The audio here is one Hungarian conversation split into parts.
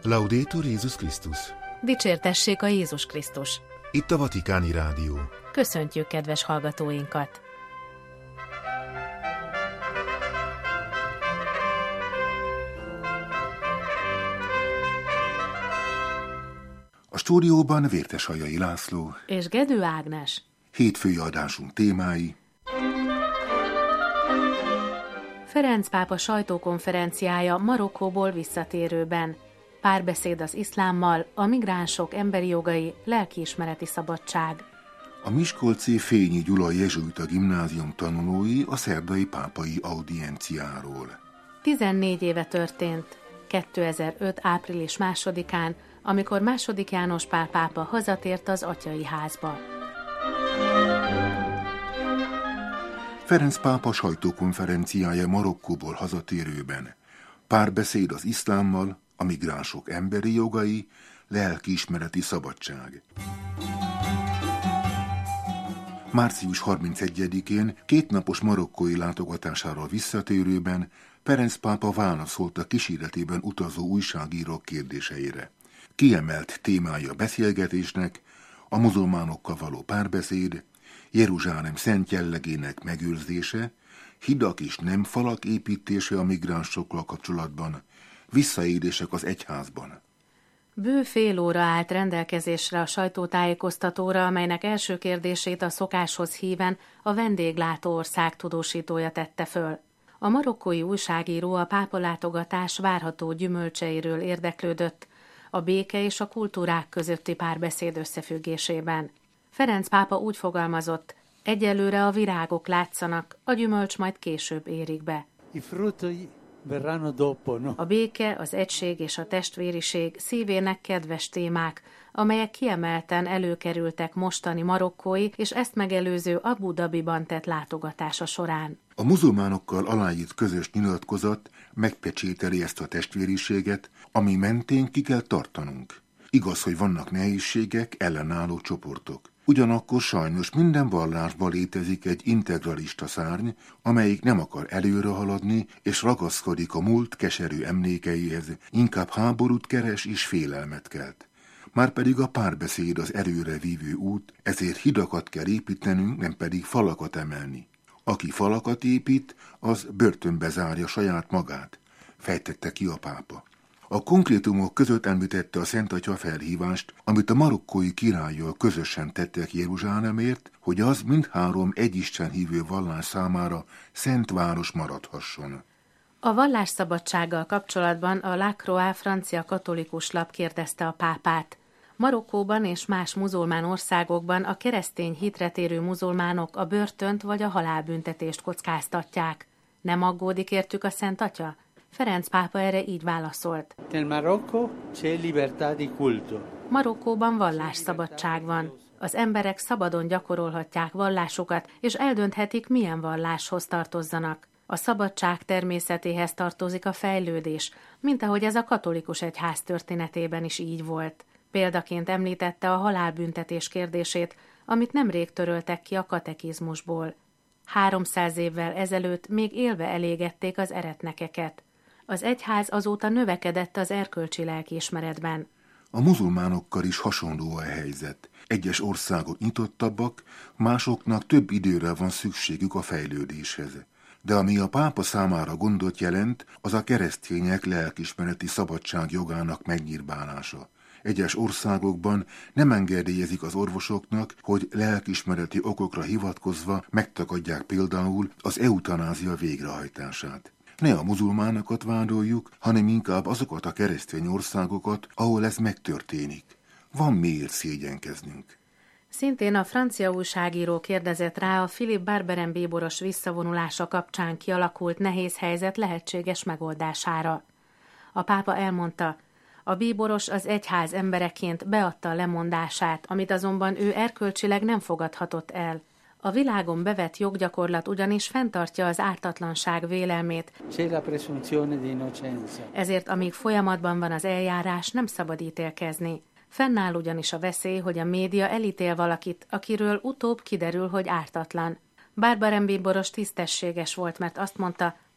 Laudetur Jézus Krisztus! Dicsértessék a Jézus Krisztus! Itt a Vatikáni Rádió. Köszöntjük kedves hallgatóinkat! A stúdióban Vérteshajai László és Gedő Ágnes. Hétfői adásunk témái: Ferenc pápa sajtókonferenciája Marokkóból visszatérőben. Párbeszéd az iszlámmal, a migránsok emberi jogai, lelkiismereti szabadság. A miskolci Fényi Gyula jezsuita gimnázium tanulói a szerdai pápai audienciáról. 14 éve történt, 2005. április 2-án, amikor II. János Pál pápa hazatért az atyai házba. Ferenc pápa sajtókonferenciája Marokkóból hazatérőben. Párbeszéd az iszlámmal, a migránsok emberi jogai, lelkiismereti szabadság. Március 31-én kétnapos marokkói látogatásáról visszatérőben Ferenc pápa válaszolt a kíséretében utazó újságírók kérdéseire. Kiemelt témája a beszélgetésnek a muzulmánokkal való párbeszéd, Jeruzsálem szent jellegének megőrzése, hidak és nem falak építése a migránsokkal kapcsolatban, visszaélések az egyházban. Bő fél óra állt rendelkezésre a sajtótájékoztatóra, amelynek első kérdését a szokáshoz híven a vendéglátó ország tudósítója tette föl. A marokkói újságíró a pápa látogatás várható gyümölcseiről érdeklődött, a béke és a kultúrák közötti párbeszéd összefüggésében. Ferenc pápa úgy fogalmazott: egyelőre a virágok látszanak, a gyümölcs majd később érik be. A béke, az egység és a testvériség szívének kedves témák, amelyek kiemelten előkerültek mostani marokkói és ezt megelőző Abu Dhabiban tett látogatása során. A muzulmánokkal aláírt közös nyilatkozat megpecsételi ezt a testvériséget, ami mentén ki kell tartanunk. Igaz, hogy vannak nehézségek, ellenálló csoportok. Ugyanakkor sajnos minden vallásban létezik egy integralista szárny, amelyik nem akar előre haladni, és ragaszkodik a múlt keserű emlékeihez, inkább háborút keres és félelmet kelt. Márpedig a párbeszéd az előre vívő út, ezért hidakat kell építenünk, nem pedig falakat emelni. Aki falakat épít, az börtönbe zárja saját magát, fejtette ki a pápa. A konkrétumok között említette a Szent Atya felhívást, amit a marokkói királlyal közösen tettek Jeruzsálemért, hogy az mindhárom egyisten hívő vallás számára szent város maradhasson. A vallásszabadsággal kapcsolatban a La Croix francia katolikus lap kérdezte a pápát. Marokkóban és más muzulmán országokban a keresztény hitre térő muzulmánok a börtönt vagy a halálbüntetést kockáztatják. Nem aggódik értük a Szent Atya? Ferenc pápa erre így válaszolt. Marokkóban vallásszabadság van. Az emberek szabadon gyakorolhatják vallásukat, és eldönthetik, milyen valláshoz tartozzanak. A szabadság természetéhez tartozik a fejlődés, mint ahogy ez a katolikus egyház történetében is így volt. Példaként említette a halálbüntetés kérdését, amit nemrég töröltek ki a katekizmusból. 300 évvel ezelőtt még élve elégették az eretnekeket. Az egyház azóta növekedett az erkölcsi lelkiismeretben. A muzulmánokkal is hasonló a helyzet. Egyes országok nyitottabbak, másoknak több időre van szükségük a fejlődéshez. De ami a pápa számára gondot jelent, az a keresztények lelkiismereti szabadság jogának megnyírbálása. Egyes országokban nem engedélyezik az orvosoknak, hogy lelkiismereti okokra hivatkozva megtagadják például az eutanázia végrehajtását. Ne a muzulmánokat vádoljuk, hanem inkább azokat a keresztény országokat, ahol ez megtörténik. Van miért szégyenkeznünk. Szintén a francia újságíró kérdezett rá a Philippe Barberen bíboros visszavonulása kapcsán kialakult nehéz helyzet lehetséges megoldására. A pápa elmondta, a bíboros az egyház embereként beadta a lemondását, amit azonban ő erkölcsileg nem fogadhatott el. A világon bevett joggyakorlat ugyanis fenntartja az ártatlanság vélelmét, ezért amíg folyamatban van az eljárás, nem szabad ítélkezni. Fennáll ugyanis a veszély, hogy a média elítél valakit, akiről utóbb kiderül, hogy ártatlan. Barbaren bíboros tisztességes volt, mert azt mondta,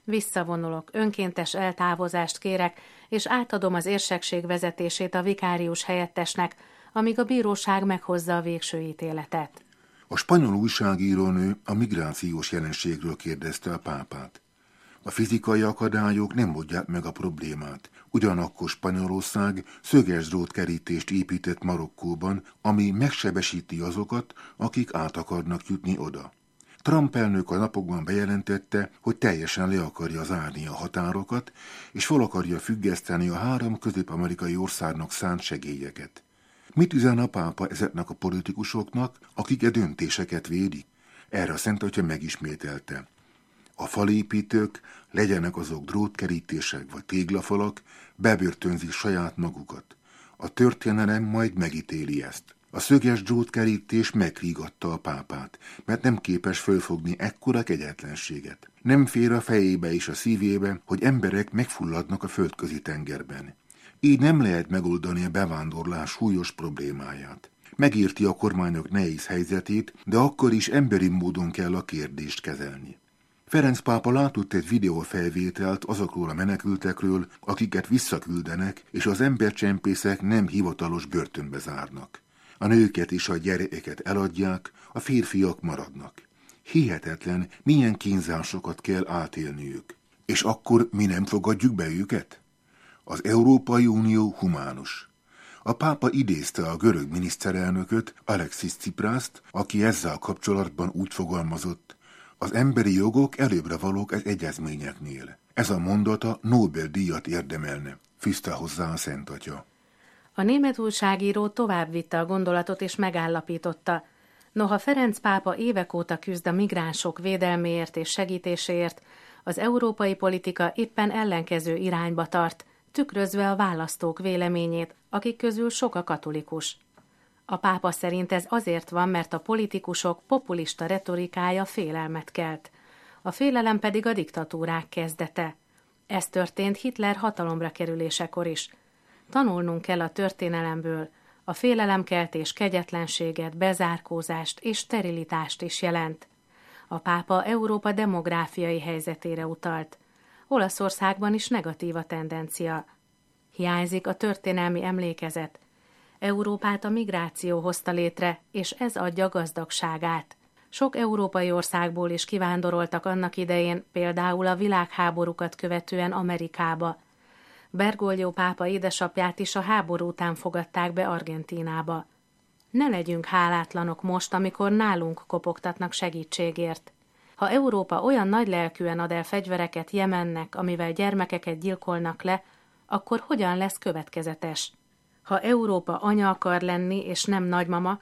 Visszavonulok, önkéntes eltávozást kérek, és átadom az érsekség vezetését a vikárius helyettesnek, amíg a bíróság meghozza a végső ítéletet. A spanyol újságírónő a migrációs jelenségről kérdezte a pápát. A fizikai akadályok nem oldják meg a problémát. Ugyanakkor Spanyolország szöges drótkerítést épített Marokkóban, ami megsebesíti azokat, akik át akarnak jutni oda. Trump elnök a napokban bejelentette, hogy teljesen le akarja zárni a határokat, és fel akarja függeszteni a 3 közép-amerikai országnak szánt segélyeket. Mit üzen a pápa ezeknek a politikusoknak, akik e döntéseket védik? Erre a Szent Atya megismételte. A falépítők, legyenek azok drótkerítések vagy téglafalak, bebörtönzik saját magukat. A történelem majd megítéli ezt. A szöges drótkerítés megrígatta a pápát, mert nem képes fölfogni ekkora kegyetlenséget. Nem fér a fejébe és a szívébe, hogy emberek megfulladnak a földközi tengerben. Így nem lehet megoldani a bevándorlás súlyos problémáját. Megérti a kormányok nehéz helyzetét, de akkor is emberi módon kell a kérdést kezelni. Ferenc pápa látott egy videófelvételt azokról a menekültekről, akiket visszaküldenek, és az embercsempészek nem hivatalos börtönbe zárnak. A nőket és a gyerekeket eladják, a férfiak maradnak. Hihetetlen, milyen kínzásokat kell átélniük. És akkor mi nem fogadjuk be őket? Az Európai Unió humánus. A pápa idézte a görög miniszterelnököt, Alexis Tsipraszt, aki ezzel kapcsolatban úgy fogalmazott: az emberi jogok előbbre valók az egyezményeknél. Ez a mondata Nobel-díjat érdemelne, fűzte hozzá a Szent Atya. A német újságíró tovább vitte a gondolatot és megállapította: noha Ferenc pápa évek óta küzd a migránsok védelméért és segítéséért, az európai politika éppen ellenkező irányba tart, tükrözve a választók véleményét, akik közül sok a katolikus. A pápa szerint ez azért van, mert a politikusok populista retorikája félelmet kelt. A félelem pedig a diktatúrák kezdete. Ez történt Hitler hatalomra kerülésekor is. Tanulnunk kell a történelemből. A félelemkeltés kegyetlenséget, bezárkózást és sterilitást is jelent. A pápa Európa demográfiai helyzetére utalt. Olaszországban is negatív a tendencia. Hiányzik a történelmi emlékezet. Európát a migráció hozta létre, és ez adja gazdagságát. Sok európai országból is kivándoroltak annak idején, például a világháborúkat követően Amerikába. Bergoglio pápa édesapját is a háború után fogadták be Argentínába. Ne legyünk hálátlanok most, amikor nálunk kopogtatnak segítségért. Ha Európa olyan nagylelkűen ad el fegyvereket Jemennek, amivel gyermekeket gyilkolnak le, akkor hogyan lesz következetes? Ha Európa anya akar lenni, és nem nagymama,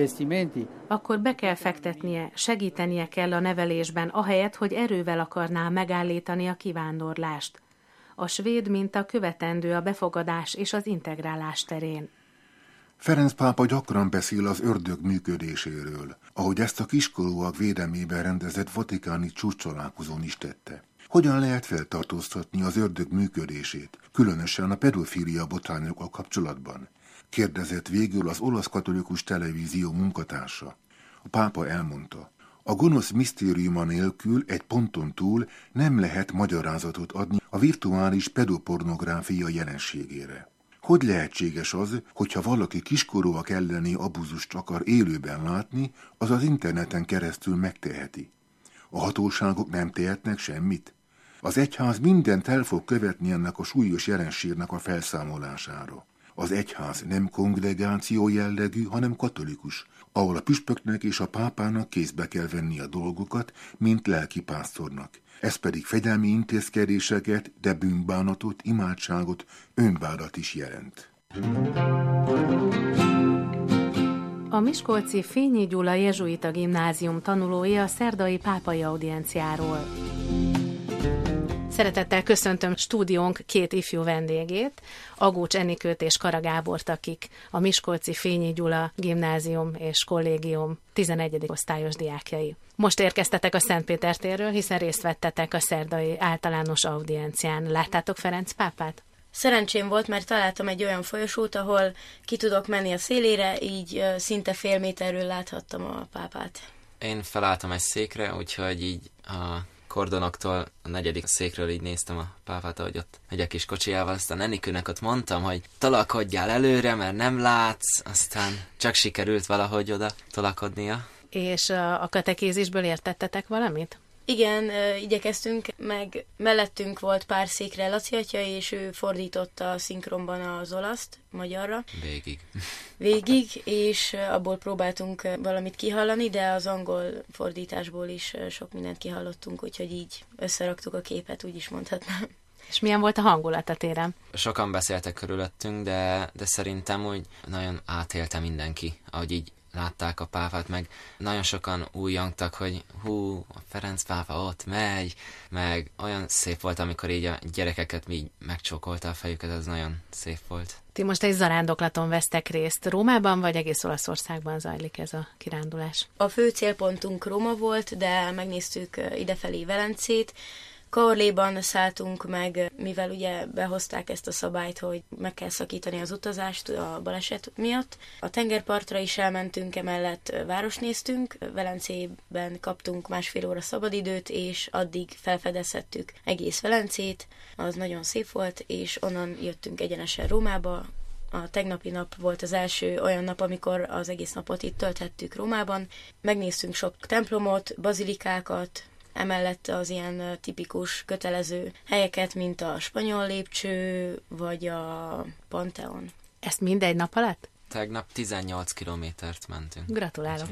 akkor be kell fektetnie, segítenie kell a nevelésben, ahelyett, hogy erővel akarná megállítani a kivándorlást. A svéd minta követendő a befogadás és az integrálás terén. Ferenc pápa gyakran beszél az ördög működéséről, ahogy ezt a kiskorúak védelmében rendezett vatikáni csúcstalálkozón is tette. Hogyan lehet feltartóztatni az ördög működését, különösen a pedofília botrányokkal kapcsolatban? Kérdezett végül az olasz katolikus televízió munkatársa. A pápa elmondta: a gonosz misztériuma nélkül egy ponton túl nem lehet magyarázatot adni a virtuális pedopornográfia jelenségére. Hogy lehetséges az, hogyha valaki kiskorúak elleni abúzust akar élőben látni, az az interneten keresztül megteheti? A hatóságok nem tehetnek semmit? Az egyház mindent el fog követni ennek a súlyos jelenségnek a felszámolására. Az egyház nem kongregáció jellegű, hanem katolikus, ahol a püspöknek és a pápának kézbe kell venni a dolgokat, mint lelkipásztornak. Ez pedig fegyelmi intézkedéseket, de bűnbánatot, imádságot, önbádat is jelent. A miskolci Fényi Gyula jezsuita gimnázium tanulói a szerdai pápai audienciáról. Szeretettel köszöntöm stúdiónk két ifjú vendégét, Agócs Enikőt és Kara Gábort, akik a miskolci Fényi Gyula gimnázium és kollégium 11. osztályos diákjai. Most érkeztetek a Szentpétertérről, hiszen részt vettetek a szerdai általános audiencián. Láttátok Ferenc pápát? Szerencsém volt, mert találtam egy olyan folyosót, ahol ki tudok menni a szélére, így szinte fél méterről láthattam a pápát. Én felálltam egy székre, úgyhogy így a kordonoktól, a 4. székről így néztem a pápát, ahogy ott megy a kis kocsijával, aztán Enikőnek ott mondtam, hogy tolakodjál előre, mert nem látsz, aztán csak sikerült valahogy oda tolakodnia. És a katekézisből értettetek valamit? Igen, igyekeztünk, meg mellettünk volt pár székre Laci atya, és ő fordította szinkronban az olaszt magyarra. Végig, és abból próbáltunk valamit kihallani, de az angol fordításból is sok mindent kihallottunk, úgyhogy így összeraktuk a képet, úgy is mondhatnám. És milyen volt a hangulat a téren? Sokan beszéltek körülöttünk, de szerintem úgy nagyon átélte mindenki, ahogy így látták a pápát, meg nagyon sokan újjongtak, hogy hú, a Ferenc pápa ott megy, meg olyan szép volt, amikor így a gyerekeket így megcsókolta a fejüket, ez nagyon szép volt. Ti most egy zarándoklaton vesztek részt. Rómában vagy egész Olaszországban zajlik ez a kirándulás? A fő célpontunk Róma volt, de megnéztük idefelé Velencét. Caorléban szálltunk meg, mivel ugye behozták ezt a szabályt, hogy meg kell szakítani az utazást a baleset miatt. A tengerpartra is elmentünk, emellett városnéztünk, Velencében kaptunk 1,5 óra szabadidőt, és addig felfedezhettük egész Velencét, az nagyon szép volt, és onnan jöttünk egyenesen Rómába. A tegnapi nap volt az első olyan nap, amikor az egész napot itt tölthettük Rómában. Megnéztünk sok templomot, bazilikákat, emellett az ilyen tipikus, kötelező helyeket, mint a Spanyol lépcső, vagy a Pantheon. Ezt mindegy nap alatt? Tegnap 18 kilométert mentünk. Gratulálok.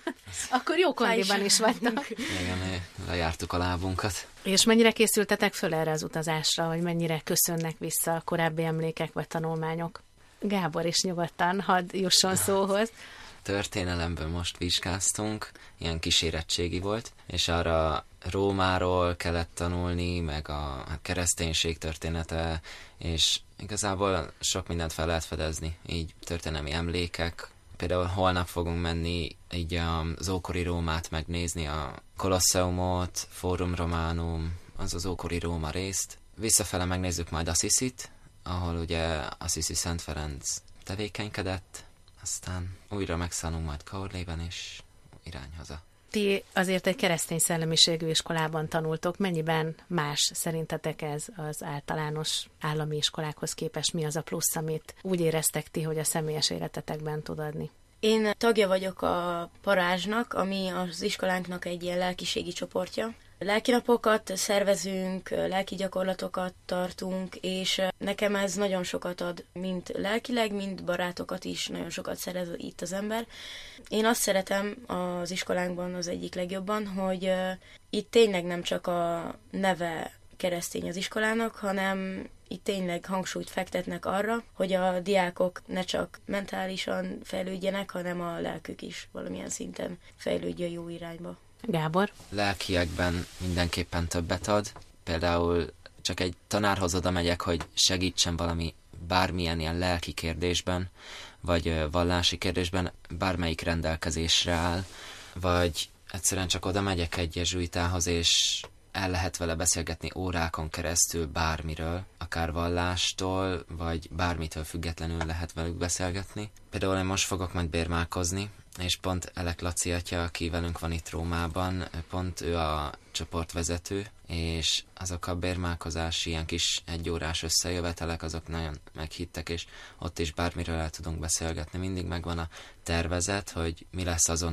Akkor jó kondiban is vagytok. Igen, lejártuk a lábunkat. És mennyire készültetek föl erre az utazásra, vagy mennyire köszönnek vissza a korábbi emlékek vagy tanulmányok? Gábor is nyugodtan, hadd jusson szóhoz. Történelemből most vizsgáztunk, ilyen kísérettségi volt, és arra Rómáról kellett tanulni, meg a kereszténység története, és igazából sok mindent fel lehet fedezni, így történelmi emlékek. Például holnap fogunk menni így az ókori Rómát megnézni, a Kolosseumot, Forum Romanum, az ókori Róma részt. Visszafele megnézzük majd Assisit, ahol ugye Assisi Szent Ferenc tevékenykedett, aztán újra megszállunk majd Caorlében, és irány haza. Ti azért egy keresztény szellemiségű iskolában tanultok. Mennyiben más szerintetek ez az általános állami iskolákhoz képest? Mi az a plusz, amit úgy éreztek ti, hogy a személyes életetekben tud adni? Én tagja vagyok a Parázsnak, ami az iskolánknak egy ilyen lelkiségi csoportja. Lelkinapokat szervezünk, lelki gyakorlatokat tartunk, és nekem ez nagyon sokat ad, mind lelkileg, mind barátokat is nagyon sokat szerez itt az ember. Én azt szeretem az iskolánkban az egyik legjobban, hogy itt tényleg nem csak a neve keresztény az iskolának, hanem itt tényleg hangsúlyt fektetnek arra, hogy a diákok ne csak mentálisan fejlődjenek, hanem a lelkük is valamilyen szinten fejlődjön jó irányba. Gábor? Lelkiekben mindenképpen többet ad. Például csak egy tanárhoz oda megyek, hogy segítsen valami bármilyen ilyen lelki kérdésben, vagy vallási kérdésben, bármelyik rendelkezésre áll, vagy egyszerűen csak oda megyek egy jezsuitához, és el lehet vele beszélgetni órákon keresztül bármiről, akár vallástól, vagy bármitől függetlenül lehet velük beszélgetni. Például én most fogok majd bérmálkozni, és pont Elek Laci atya, aki velünk van itt Rómában, pont ő a csoportvezető, és azok a bérmálkozási ilyen kis egyórás összejövetelek, azok nagyon meghittek, és ott is bármiről el tudunk beszélgetni. Mindig megvan a tervezet, hogy mi lesz azon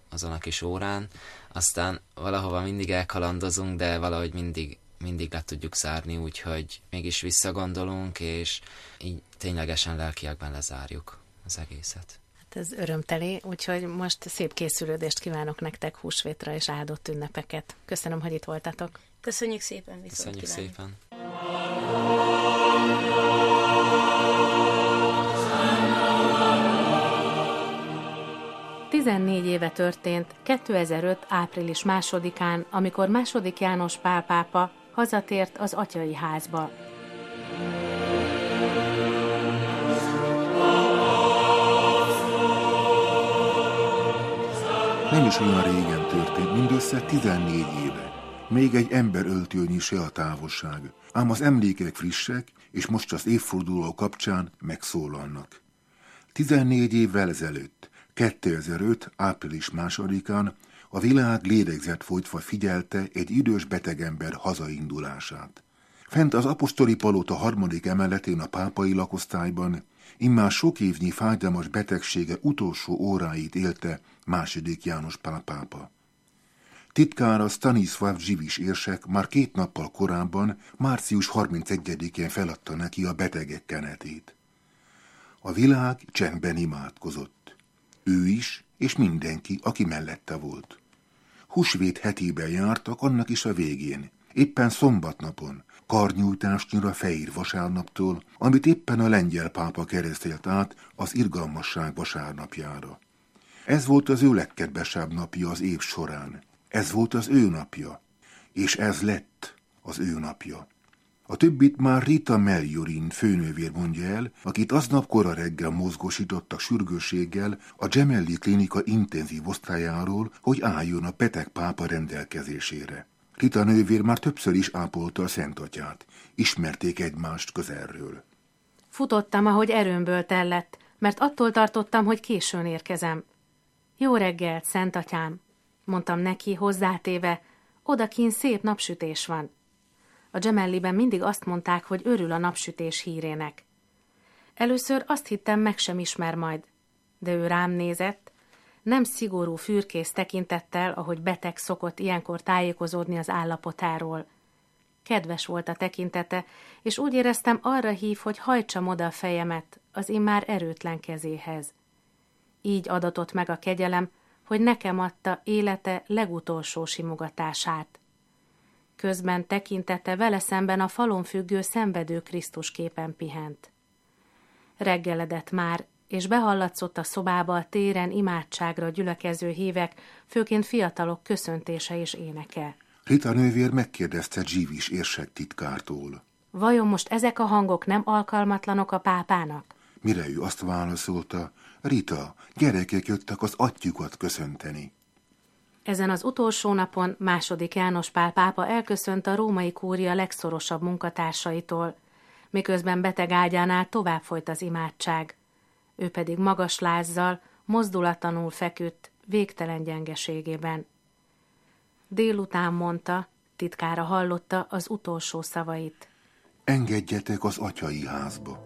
a kis órán, aztán valahova mindig elkalandozunk, de valahogy mindig le tudjuk zárni, úgyhogy mégis visszagondolunk, és így ténylegesen lelkiekben lezárjuk az egészet. Ez örömteli, úgyhogy most szép készülődést kívánok nektek húsvétra és áldott ünnepeket. Köszönöm, hogy itt voltatok. Köszönjük szépen, Köszönjük szépen. 14 éve történt, 2005. április 2-án, amikor II. János Pál pápa hazatért az atyai házba. Nem is olyan régen történt, mindössze 14 éve. Még egy emberöltőnyi se a távolság. Ám az emlékek frissek, és most az évforduló kapcsán megszólalnak. 14 évvel ezelőtt, 2005. április 2-án A világ lélegzett folytva figyelte egy idős betegember hazaindulását. Fent az apostoli palota 3. emeletén a pápai lakosztályban immár sok évnyi fájdalmas betegsége utolsó óráit élte II. János Pál pápa. Titkára Stanisław Dziwisz érsek már 2 nappal korábban, március 31-én feladta neki a betegek kenetét. A világ csendben imádkozott. Ő is, és mindenki, aki mellette volt. Húsvét hetében jártak, annak is a végén, éppen szombatnapon, karnyújtásnyira Fehér vasárnaptól, amit éppen a lengyel pápa keresztelt át az irgalmasság vasárnapjára. Ez volt az ő legkedvesebb napja az év során. Ez volt az ő napja, és ez lett az ő napja. A többit már Rita Meliorin főnővér mondja el, akit aznap kora reggel mozgósítottak sürgősséggel a Gemelli Klinika intenzív osztályáról, hogy álljon a beteg pápa rendelkezésére. Rita nővér már többször is ápolta a Szentatyát. Ismerték egymást közelről. Futottam, ahogy erőmből tellett, mert attól tartottam, hogy későn érkezem. Jó reggelt, Szentatyám, mondtam neki hozzátéve, odakint szép napsütés van. A Gemelliben mindig azt mondták, hogy örül a napsütés hírének. Először azt hittem, meg sem ismer majd, de ő rám nézett, nem szigorú fürkész tekintettel, ahogy beteg szokott ilyenkor tájékozódni az állapotáról. Kedves volt a tekintete, és úgy éreztem, arra hív, hogy hajtsam oda a fejemet az immár erőtlen kezéhez. Így adatott meg a kegyelem, hogy nekem adta élete legutolsó simogatását. Közben tekintete vele szemben a falon függő szenvedő Krisztus képen pihent. Reggeledett már, és behallatszott a szobába a téren imádságra gyülekező hívek, főként fiatalok köszöntése és éneke. Rita nővér megkérdezte Dziwisz érsek titkártól. Vajon most ezek a hangok nem alkalmatlanok a pápának? Mire ő azt válaszolta, Rita, gyerekek jöttek az atyjukat köszönteni. Ezen az utolsó napon II. János Pál pápa elköszönt a római kúria legszorosabb munkatársaitól, miközben beteg ágyánál tovább folyt az imádság. Ő pedig magas lázzal, mozdulatlanul feküdt, végtelen gyengeségében. Délután mondta, titkára hallotta az utolsó szavait. Engedjetek az atyai házba.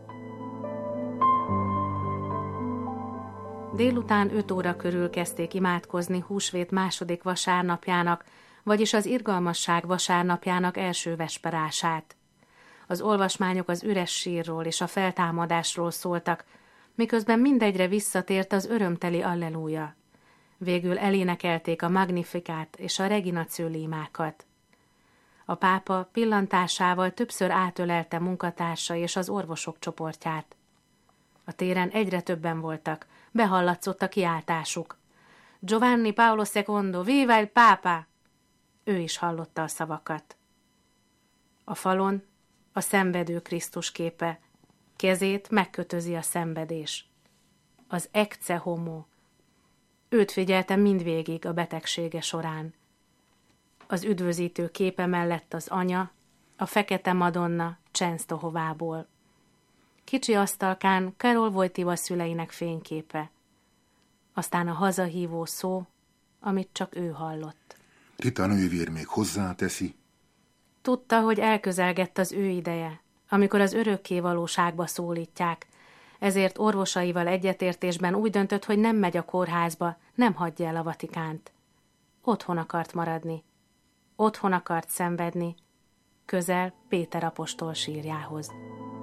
Délután 5 óra körül kezdték imádkozni húsvét 2. vasárnapjának, vagyis az irgalmasság vasárnapjának első vesperását. Az olvasmányok az üres sírról és a feltámadásról szóltak, miközben mindegyre visszatért az örömteli allelúja. Végül elénekelték a Magnificát és a Regina Coeli imákat. A pápa pillantásával többször átölelte munkatársa és az orvosok csoportját. A téren egyre többen voltak, behallatszott a kiáltásuk. Giovanni Paolo II, viva il Papa! Ő is hallotta a szavakat. A falon a szenvedő Krisztus képe, kezét megkötözi a szenvedés. Az ecce homo. Őt figyeltem mindvégig a betegsége során. Az üdvözítő képe mellett az anya, a fekete Madonna Csensztohovából. Kicsi asztalkán Karol Wojtyła szüleinek fényképe. Aztán a hazahívó szó, amit csak ő hallott. Rita nővér még hozzáteszi. Tudta, hogy elközelgett az ő ideje, amikor az örökké valóságba szólítják, ezért orvosaival egyetértésben úgy döntött, hogy nem megy a kórházba, nem hagyja el a Vatikánt. Otthon akart maradni. Otthon akart szenvedni, közel Péter apostol sírjához.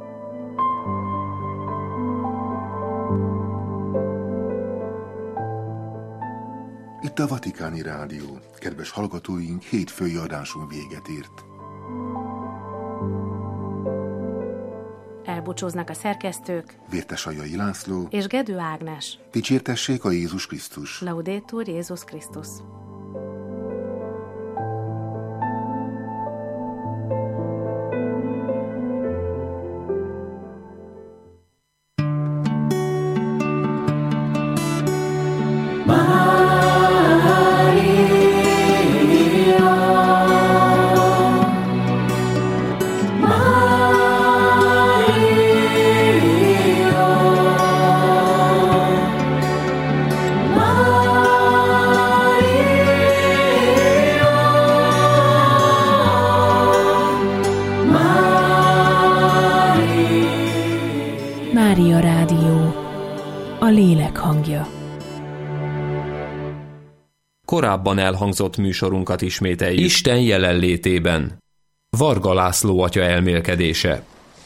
Itt a Vatikáni Rádió. Kedves hallgatóink, hétfői adásunk véget ért. Elbúcsúznak a szerkesztők Vértesajai László és Gedő Ágnes. Dicsértessék a Jézus Krisztus. Laudetur Jézus Krisztus. Maria. Mária Rádió, a lélek hangja. Korábban elhangzott műsorunkat ismételjük. Isten jelenlétében. Varga László atya elmélkedése.